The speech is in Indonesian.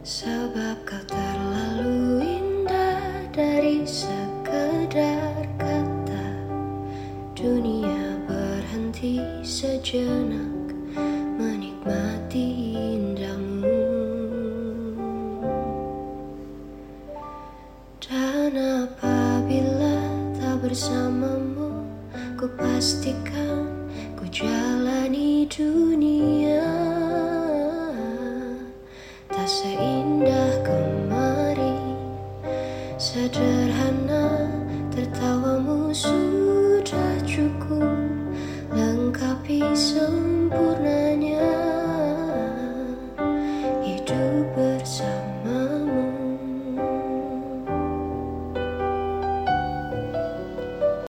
Sebab kau terlalu indah dari sekedar kata. Dunia berhenti sejenak menikmati indahmu. Dan apabila tak bersamamu, ku pastikan ku jalani dunia